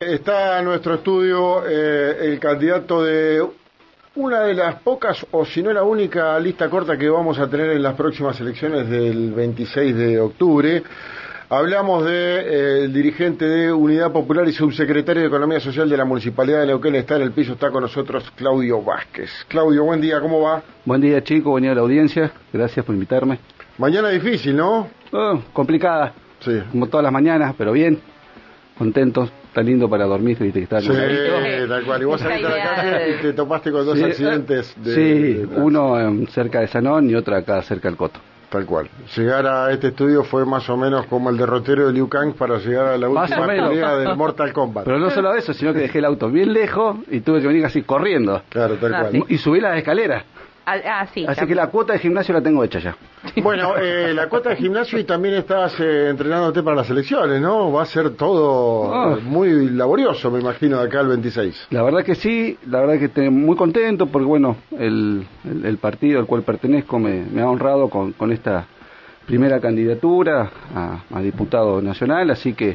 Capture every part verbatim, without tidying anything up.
Está en nuestro estudio eh, el candidato de una de las pocas, o si no la única, lista corta que vamos a tener en las próximas elecciones del veintiséis de octubre. Hablamos de eh, el dirigente de Unidad Popular y subsecretario de Economía Social de la Municipalidad de Neuquén. Está en el piso, está con nosotros Claudio Vázquez. Claudio, buen día, ¿cómo va? Buen día, chico, buen día a la audiencia. Gracias por invitarme. Mañana difícil, ¿no? Oh, complicada, sí, como todas las mañanas, pero bien, contentos. Está lindo para dormir, viste que está sí, tal cual. Y vos saliste a la calle y te topaste con dos sí, accidentes. De, sí, de, de, uno eh, cerca de Sanón y otro acá cerca del Coto. Tal cual. Llegar a este estudio fue más o menos como el derrotero de Liu Kang para llegar a la Más última pelea del Mortal Kombat. Pero no solo eso, sino que dejé el auto bien lejos y tuve que venir así corriendo. Claro, tal Ah, cual. sí. Y subí las escaleras. Ah, ah, sí. Así también. que la cuota de gimnasio la tengo hecha ya. Bueno, eh, la cuota de gimnasio y también estás eh, entrenándote para las elecciones, ¿no? Va a ser todo Oh. eh, muy laborioso, me imagino, de acá al veintiséis. La verdad que sí, la verdad que estoy muy contento porque, bueno, el, el, el partido al cual pertenezco me, me ha honrado con, con esta primera candidatura a, a diputado nacional, así que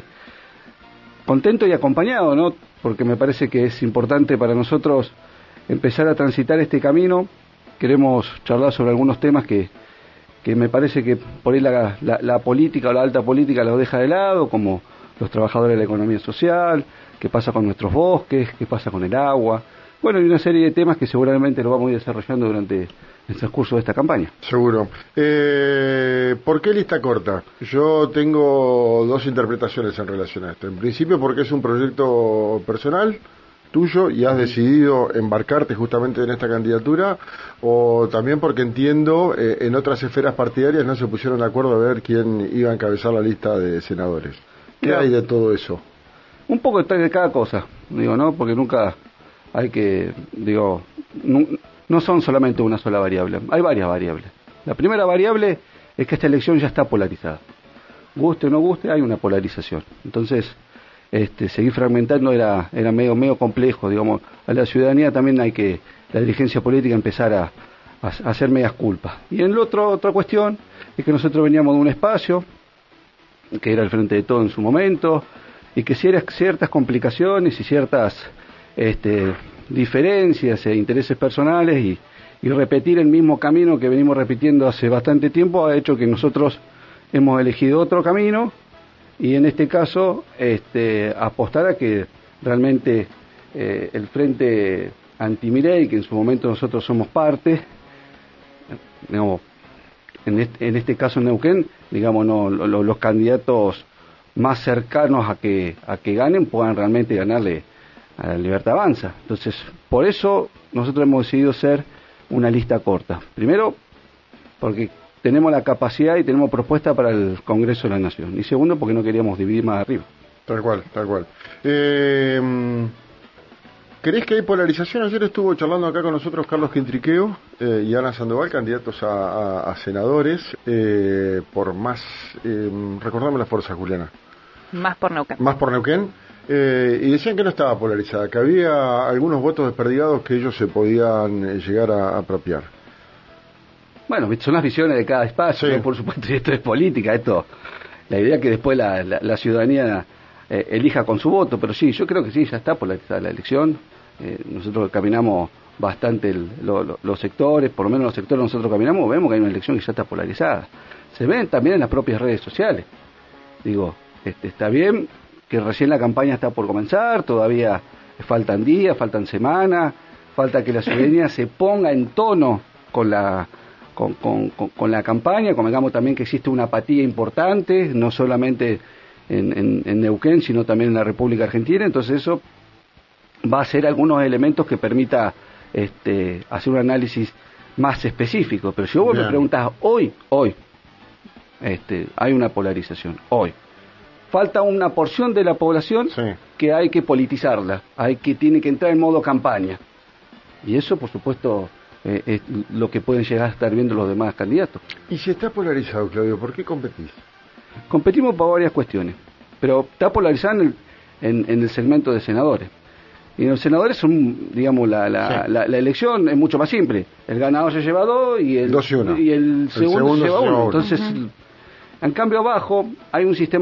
contento y acompañado, ¿no? Porque me parece que es importante para nosotros empezar a transitar este camino. Queremos charlar sobre algunos temas que, que me parece que por ahí la, la, la política o la alta política los deja de lado, como los trabajadores de la economía social, qué pasa con nuestros bosques, qué pasa con el agua. Bueno, y una serie de temas que seguramente lo vamos a ir desarrollando durante el transcurso de esta campaña. Seguro. Eh, ¿Por qué lista corta? Yo tengo dos interpretaciones en relación a esto. En principio porque es un proyecto personal tuyo y has decidido embarcarte justamente en esta candidatura, o también porque entiendo eh, en otras esferas partidarias no se pusieron de acuerdo a ver quién iba a encabezar la lista de senadores. ¿Qué Claro. hay de todo eso? Un poco de cada cosa, digo, ¿no? Porque nunca hay que, digo, no, no son solamente una sola variable, hay varias variables. La primera variable es que esta elección ya está polarizada. Guste o no guste, hay una polarización. Entonces, este, seguir fragmentando era, era medio, medio complejo, digamos. A la ciudadanía también hay que, la dirigencia política, empezar a, a, a hacer medias culpas. Y en la otro, otra cuestión es que nosotros veníamos de un espacio, que era el Frente de Todo en su momento, y que ciertas complicaciones y ciertas este, diferencias e intereses personales y, y repetir el mismo camino que venimos repitiendo hace bastante tiempo ha hecho que nosotros hemos elegido otro camino y en este caso este, apostar a que realmente eh, el Frente Anti-Milei, que en su momento nosotros somos parte, digamos, en este, en este caso en Neuquén, digamos, no, lo, los candidatos más cercanos a que a que ganen puedan realmente ganarle a la Libertad Avanza. Entonces, por eso nosotros hemos decidido ser una lista corta. Primero, porque tenemos la capacidad y tenemos propuesta para el Congreso de la Nación. Y segundo, porque no queríamos dividir más arriba. Tal cual, tal cual. Eh, ¿Crees que hay polarización? Ayer estuvo charlando acá con nosotros Carlos Quintriqueo eh, y Ana Sandoval, candidatos a, a, a senadores, eh, por más, eh, recordame la fuerza, Juliana. Más por Neuquén. Más por Neuquén. Eh, y decían que no estaba polarizada, que había algunos votos desperdigados que ellos se podían eh, llegar a apropiar. Bueno, son las visiones de cada espacio, Sí. ¿no? Por supuesto, y esto es política, esto, la idea es que después la, la, la ciudadanía eh, elija con su voto, pero sí, yo creo que sí, ya está polarizada la elección. Eh, nosotros caminamos bastante el, lo, lo, los sectores, por lo menos los sectores nosotros caminamos, vemos que hay una elección que ya está polarizada. Se ven también en las propias redes sociales. Digo, este, está bien que recién la campaña está por comenzar, todavía faltan días, faltan semanas, falta que la ciudadanía se ponga en tono con la con, con, con, con la campaña, convengamos también que existe una apatía importante, no solamente en, en, en Neuquén, sino también en la República Argentina, entonces eso va a ser algunos elementos que permita este, hacer un análisis más específico. Pero si vos Bien. me preguntás hoy, hoy, este, hay una polarización, hoy. Falta una porción de la población sí. que hay que politizarla, hay que tiene que entrar en modo campaña. Y eso, por supuesto, eh, es lo que pueden llegar a estar viendo los demás candidatos. Y si está polarizado, Claudio, ¿por qué competís? Competimos por varias cuestiones, pero está polarizado en el, en, en el segmento de senadores. Y los senadores son, digamos, la, la, sí. la, la elección es mucho más simple. El ganador se lleva dos y el, dos y, uno. y el, el segundo, segundo se lleva se uno. uno. Entonces, uh-huh. En cambio abajo hay un sistema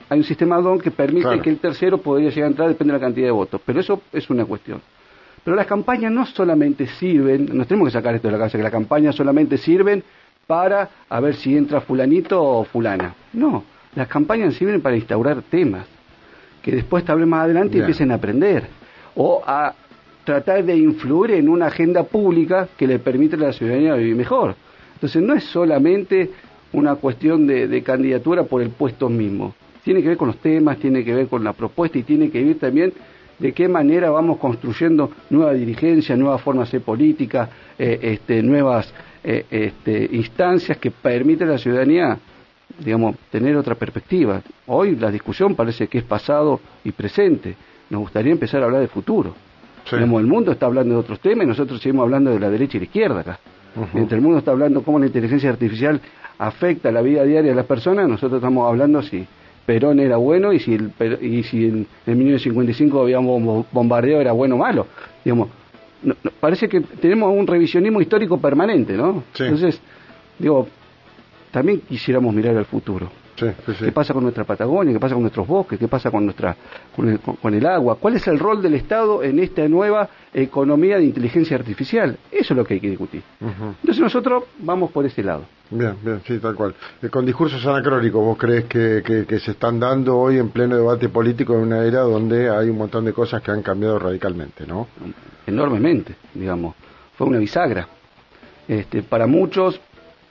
hay un sistema D O N que permite claro. que el tercero podría llegar a entrar, depende de la cantidad de votos, pero eso es una cuestión. Pero las campañas no solamente sirven, nos tenemos que sacar esto de la cabeza, que las campañas solamente sirven para a ver si entra fulanito o fulana. No, las campañas sirven para instaurar temas, que después tal vez más adelante Bien. empiecen a aprender, o a tratar de influir en una agenda pública que le permita a la ciudadanía vivir mejor. Entonces no es solamente una cuestión de, de candidatura por el puesto mismo, tiene que ver con los temas, tiene que ver con la propuesta y tiene que ver también de qué manera vamos construyendo nueva dirigencia, nuevas formas de hacer política, eh, este, nuevas eh, este, instancias que permiten a la ciudadanía, digamos, tener otra perspectiva. Hoy la discusión parece que es pasado y presente, nos gustaría empezar a hablar de futuro. Sí. Digamos, el mundo está hablando de otros temas y nosotros seguimos hablando de la derecha y la izquierda acá. Uh-huh. Mientras el mundo está hablando cómo la inteligencia artificial afecta la vida diaria de las personas, nosotros estamos hablando si Perón era bueno y si el, y si en, en mil novecientos cincuenta y cinco habíamos bombardeo era bueno o malo. Digamos, no, no, parece que tenemos un revisionismo histórico permanente, ¿no? Sí. Entonces, digo, también quisiéramos mirar al futuro. Sí, sí, sí. ¿Qué pasa con nuestra Patagonia? ¿Qué pasa con nuestros bosques? ¿Qué pasa con nuestra con el, con el agua? ¿Cuál es el rol del Estado en esta nueva economía de inteligencia artificial? Eso es lo que hay que discutir. Uh-huh. Entonces nosotros vamos por ese lado. Bien, bien, sí, tal cual. Eh, con discursos anacrónicos, ¿vos crees que, que, que se están dando hoy en pleno debate político en una era donde hay un montón de cosas que han cambiado radicalmente, ¿no? Enormemente, digamos. Fue una bisagra. Este, para muchos,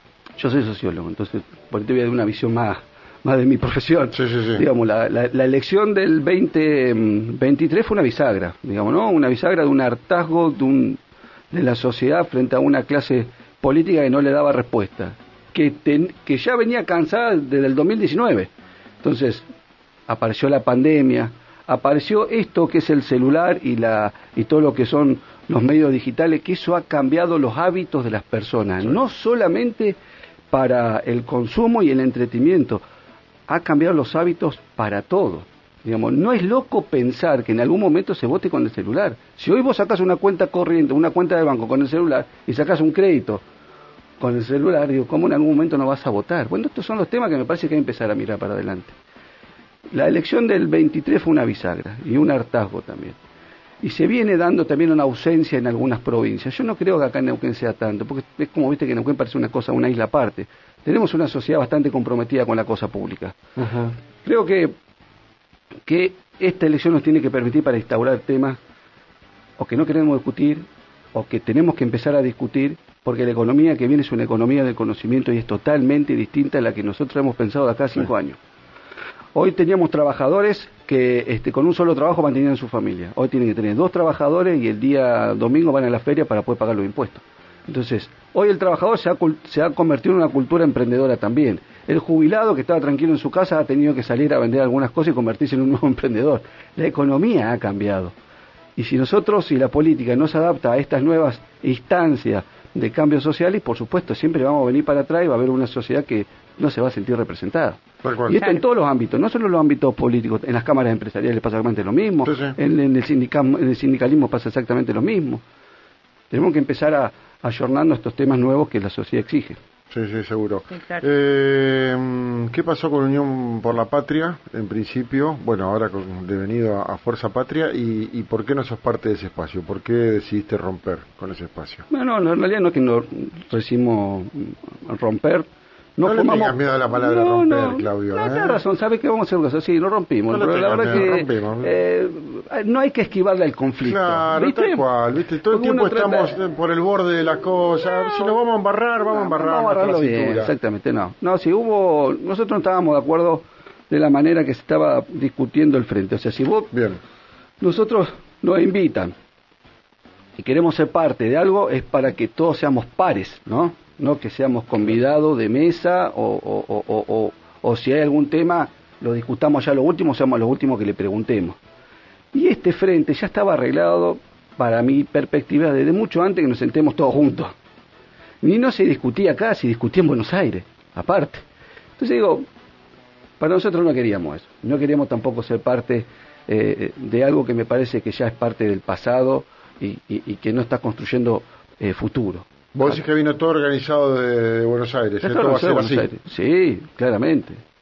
yo soy sociólogo, entonces por te voy a dar una visión más más de mi profesión. Sí, sí, sí. Digamos, la, la, la elección del veinte veintitrés fue una bisagra, digamos, ¿no? Una bisagra de un hartazgo de, un, de la sociedad frente a una clase política que no le daba respuesta, que, ten, que ya venía cansada desde el dos mil diecinueve. Entonces, apareció la pandemia, apareció esto que es el celular y, la, y todo lo que son los medios digitales, que eso ha cambiado los hábitos de las personas, sí. No solamente para el consumo y el entretenimiento, ha cambiado los hábitos para todo. Digamos, no es loco pensar que en algún momento se vote con el celular. Si hoy vos sacás una cuenta corriente, una cuenta de banco con el celular y sacás un crédito con el celular, digo, ¿cómo en algún momento no vas a votar? Bueno, estos son los temas que me parece que hay que empezar a mirar para adelante. La elección del veintitrés fue una bisagra y un hartazgo también. Y se viene dando también una ausencia en algunas provincias. Yo no creo que acá en Neuquén sea tanto, porque es como viste que Neuquén parece una cosa, una isla aparte. Tenemos una sociedad bastante comprometida con la cosa pública. Uh-huh. Creo que, que esta elección nos tiene que permitir para instaurar temas o que no queremos discutir, o que tenemos que empezar a discutir, porque la economía que viene es una economía del conocimiento y es totalmente distinta a la que nosotros hemos pensado de acá a cinco sí. años. Hoy teníamos trabajadores que este, con un solo trabajo mantenían su familia. Hoy tienen que tener dos trabajadores y el día domingo van a la feria para poder pagar los impuestos. Entonces, hoy el trabajador se ha, se ha convertido en una cultura emprendedora también. El jubilado que estaba tranquilo en su casa ha tenido que salir a vender algunas cosas y convertirse en un nuevo emprendedor. La economía ha cambiado. Y si nosotros, si la política no se adapta a estas nuevas instancias de cambios sociales, por supuesto, siempre vamos a venir para atrás y va a haber una sociedad que no se va a sentir representada. Y esto en todos los ámbitos, no solo en los ámbitos políticos, en las cámaras empresariales pasa exactamente lo mismo, sí, sí. En, en, el sindicalismo, en el sindicalismo pasa exactamente lo mismo. Tenemos que empezar a ayornando estos temas nuevos que la sociedad exige. Sí, sí, seguro. Sí, claro. eh, ¿Qué pasó con Unión por la Patria, en principio? Bueno, ahora con, devenido a, a Fuerza Patria, y, y ¿por qué no sos parte de ese espacio? ¿Por qué decidiste romper con ese espacio? Bueno, no, en realidad no es que no recibimos romper. No, no formamos... le tengas miedo a la palabra no, romper, no, Claudio. No, ¿eh? tienes razón, ¿sabes qué? Vamos a hacer cosas así, no rompimos. No pero la verdad miedo, que rompimos. Eh, no hay que esquivarle al conflicto. Claro, ¿viste? tal cual, ¿viste? Todo el tiempo estamos trata... por el borde de las cosas. No, si nos vamos a embarrar, vamos a embarrar. Vamos a embarrarlo bien, exactamente, no. No, si hubo... Nosotros no estábamos de acuerdo de la manera que se estaba discutiendo el frente. O sea, si vos... Bien. Nosotros nos invitan y queremos ser parte de algo, es para que todos seamos pares, ¿no? No que seamos convidados de mesa o, o, o, o, o, o si hay algún tema lo discutamos ya lo último, seamos los últimos que le preguntemos. Y este frente ya estaba arreglado, para mi perspectiva, desde mucho antes que nos sentemos todos juntos. Ni no se discutía acá, se discutía en Buenos Aires, aparte. Entonces digo, para nosotros no queríamos eso, no queríamos tampoco ser parte eh, de algo que me parece que ya es parte del pasado y, y, y que no está construyendo eh, futuro. Vos decís que vino todo organizado de, de Buenos Aires, ¿eh? Todo va a ser así. Sí, claramente.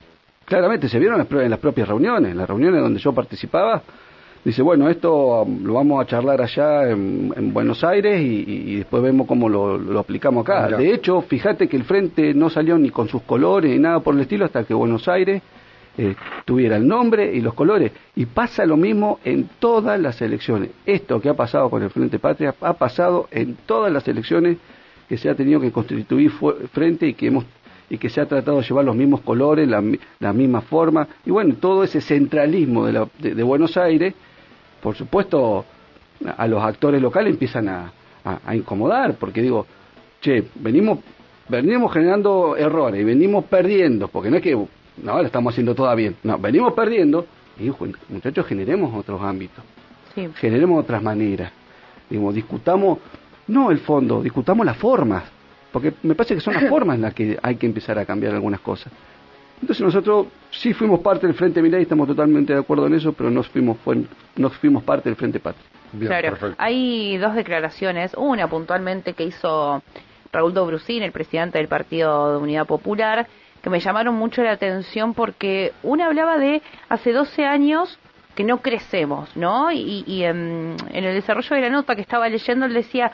claramente se vieron en las, en las propias reuniones, en las reuniones donde yo participaba. Dice, bueno, esto lo vamos a charlar allá en, en Buenos Aires y, y después vemos cómo lo, lo aplicamos acá. Mirá. De hecho, fíjate que el frente no salió ni con sus colores ni nada por el estilo hasta que Buenos Aires eh, tuviera el nombre y los colores. Y pasa lo mismo en todas las elecciones. Esto que ha pasado con el Frente Patria ha pasado en todas las elecciones que se ha tenido que constituir frente y que hemos y que se ha tratado de llevar los mismos colores, la, la misma forma. Y bueno, todo ese centralismo de, la, de, de Buenos Aires, por supuesto, a los actores locales empiezan a, a, a incomodar, porque digo, che, venimos venimos generando errores y venimos perdiendo, porque no es que no, lo estamos haciendo todo bien, no, venimos perdiendo, y digo, muchachos, generemos otros ámbitos, sí. generemos otras maneras, digo, discutamos, no el fondo, discutamos las formas, porque me parece que son las formas en las que hay que empezar a cambiar algunas cosas. Entonces nosotros sí fuimos parte del Frente Milei, estamos totalmente de acuerdo en eso, pero no fuimos, fue, no fuimos parte del Frente Patria. Bien, claro, perfecto. Hay dos declaraciones, una puntualmente que hizo Raúl Dobrusín, el presidente del Partido de Unidad Popular, que me llamaron mucho la atención porque una hablaba de hace doce años que no crecemos, ¿no? Y, y en, en el desarrollo de la nota que estaba leyendo él decía,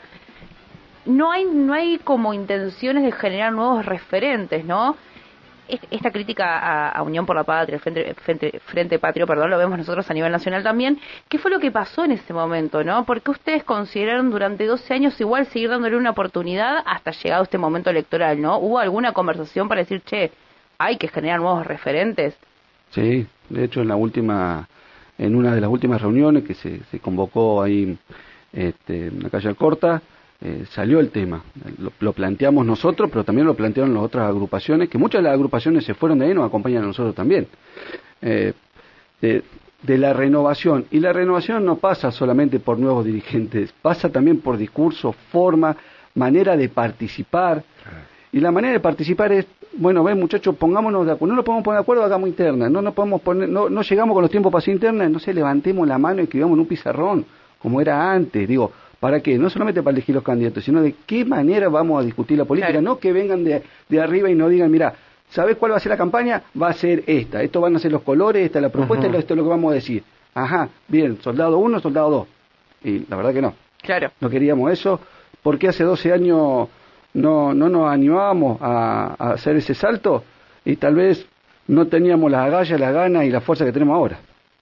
no hay, no hay como intenciones de generar nuevos referentes, ¿no? Esta crítica a, a Unión por la Patria, Frente, Frente, Frente Patrio, perdón, lo vemos nosotros a nivel nacional también. ¿Qué fue lo que pasó en ese momento, no? ¿Por qué ustedes consideraron durante doce años igual seguir dándole una oportunidad hasta llegado este momento electoral, no? ¿Hubo alguna conversación para decir, che, hay que generar nuevos referentes? Sí, de hecho en la última, en una de las últimas reuniones que se, se convocó ahí este, en la calle Alcorta, Eh, salió el tema, lo, lo planteamos nosotros, pero también lo plantearon las otras agrupaciones, que muchas de las agrupaciones se fueron de ahí y nos acompañan a nosotros también, eh, de, de la renovación, y la renovación no pasa solamente por nuevos dirigentes, pasa también por discurso, forma, manera de participar, y la manera de participar es, bueno, ven muchachos, pongámonos de acuerdo, no nos podemos poner de acuerdo, hagamos interna, no nos podemos poner, no, no llegamos con los tiempos para hacer interna, no sé, levantemos la mano y escribamos en un pizarrón, como era antes, digo, ¿para qué? No solamente para elegir los candidatos, sino de qué manera vamos a discutir la política, claro. No que vengan de, de arriba y nos digan, mira, ¿sabes cuál va a ser la campaña? Va a ser esta, esto van a ser los colores, esta es la propuesta, uh-huh. Esto es lo que vamos a decir. Ajá, bien, soldado uno, soldado dos. Y la verdad que no. Claro. No queríamos eso, porque hace doce años no, no nos animábamos a, a hacer ese salto y tal vez no teníamos las agallas, las ganas y la fuerza que tenemos ahora.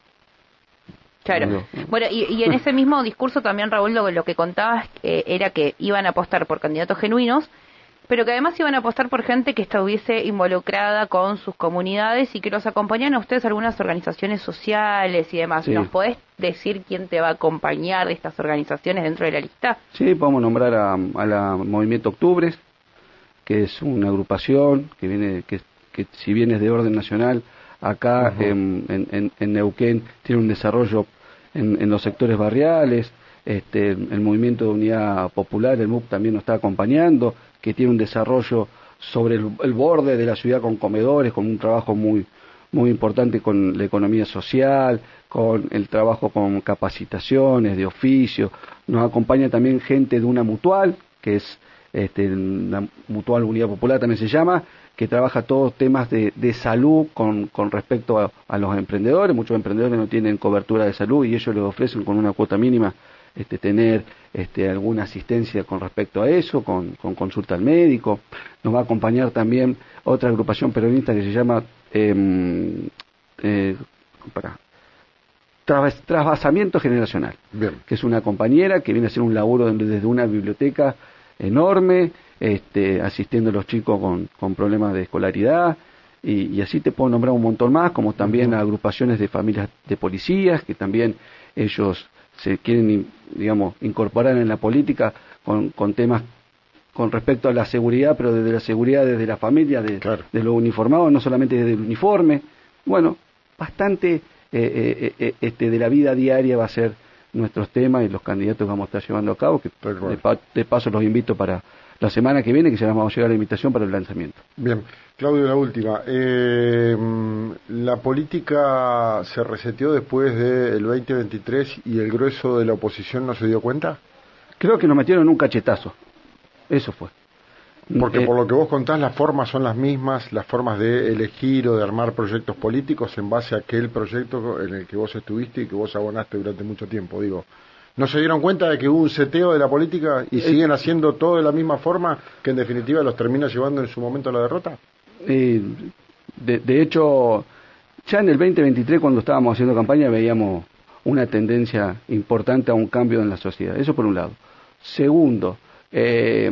Claro. Bueno, y, y en ese mismo discurso también, Raúl, lo, lo que contabas eh, era que iban a apostar por candidatos genuinos, pero que además iban a apostar por gente que estuviese involucrada con sus comunidades y que los acompañan a ustedes algunas organizaciones sociales y demás. Sí. ¿Nos podés decir quién te va a acompañar de estas organizaciones dentro de la lista? Sí, podemos nombrar a, a la Movimiento Octubres, que es una agrupación que viene, que, que si bien es de orden nacional, acá uh-huh. en, en, en Neuquén tiene un desarrollo en, en los sectores barriales, este, el Movimiento de Unidad Popular, el M U P también nos está acompañando, que tiene un desarrollo sobre el, el borde de la ciudad con comedores, con un trabajo muy muy importante con la economía social, con el trabajo con capacitaciones de oficio. Nos acompaña también gente de una mutual, que es este, la Mutual Unidad Popular también se llama, que trabaja todos temas de, de salud con, con respecto a, a los emprendedores. Muchos emprendedores no tienen cobertura de salud y ellos les ofrecen con una cuota mínima este, tener este, alguna asistencia con respecto a eso, con, con consulta al médico. Nos va a acompañar también otra agrupación peronista que se llama eh, eh, para, tras, Trasvasamiento Generacional, Bien. Que es una compañera que viene a hacer un laburo desde una biblioteca enorme, este, asistiendo a los chicos con, con problemas de escolaridad, y, y así te puedo nombrar un montón más, como también uh-huh. agrupaciones de familias de policías, que también ellos se quieren, digamos, incorporar en la política con, con temas con respecto a la seguridad, pero desde la seguridad desde la familia, de, claro. de los uniformados, no solamente desde el uniforme. Bueno, bastante eh, eh, eh, este, de la vida diaria va a ser nuestros temas y los candidatos que vamos a estar llevando a cabo, que bueno. de, pa- de paso los invito para la semana que viene, que se nos va a llegar la invitación para el lanzamiento. Bien, Claudio, la última. Eh, ¿La política se reseteó después del veinte veintitrés y el grueso de la oposición no se dio cuenta? Creo que nos metieron un cachetazo. Eso fue. Porque Eh, por lo que vos contás, las formas son las mismas, las formas de elegir o de armar proyectos políticos en base a aquel proyecto en el que vos estuviste y que vos abonaste durante mucho tiempo, digo. ¿No se dieron cuenta de que hubo un seteo de la política y siguen haciendo todo de la misma forma que en definitiva los termina llevando en su momento a la derrota? eh, de, de hecho, ya en el veinte veintitrés, cuando estábamos haciendo campaña, veíamos una tendencia importante a un cambio en la sociedad. Eso por un lado. Segundo, eh,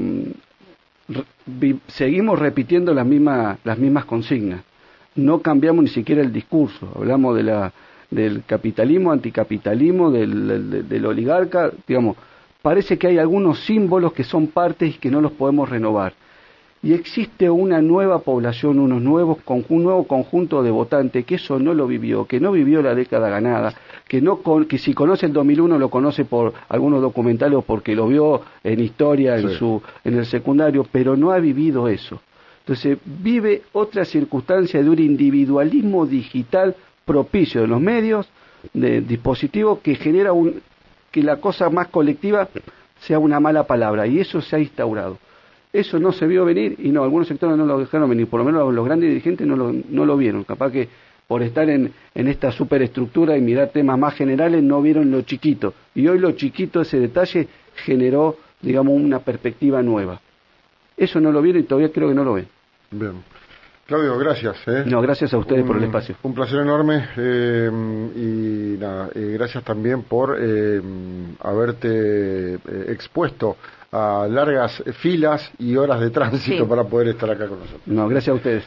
re, vi, seguimos repitiendo las mismas, las mismas consignas. No cambiamos ni siquiera el discurso. Hablamos de la, del capitalismo, anticapitalismo, del, del, del oligarca. Digamos, parece que hay algunos símbolos que son partes y que no los podemos renovar. Y existe una nueva población, unos nuevos, un nuevo conjunto de votantes que eso no lo vivió, que no vivió la década ganada, que no que si conoce el dos mil uno lo conoce por algunos documentales o porque lo vio en historia, en sí. su en el secundario, pero no ha vivido eso. Entonces vive otra circunstancia de un individualismo digital propicio de los medios, de dispositivos que genera un que la cosa más colectiva sea una mala palabra, y eso se ha instaurado. Eso no se vio venir y no, algunos sectores no lo dejaron venir, por lo menos los grandes dirigentes no lo, no lo vieron. Capaz que por estar en, en esta superestructura y mirar temas más generales no vieron lo chiquito. Y hoy lo chiquito, ese detalle, generó, digamos, una perspectiva nueva. Eso no lo vieron y todavía creo que no lo ven. Bien. Claudio, gracias. ¿eh? No, gracias a ustedes un, por el espacio. Un placer enorme eh, y nada, eh, gracias también por eh, haberte eh, expuesto a largas filas y horas de tránsito sí. para poder estar acá con nosotros. No, gracias a ustedes.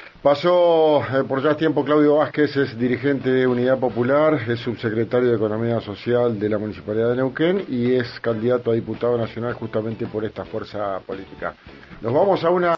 Pasó eh, por ya tiempo Claudio Vázquez, es dirigente de Unidad Popular, es subsecretario de Economía Social de la Municipalidad de Neuquén y es candidato a diputado nacional justamente por esta fuerza política. Nos vamos a una...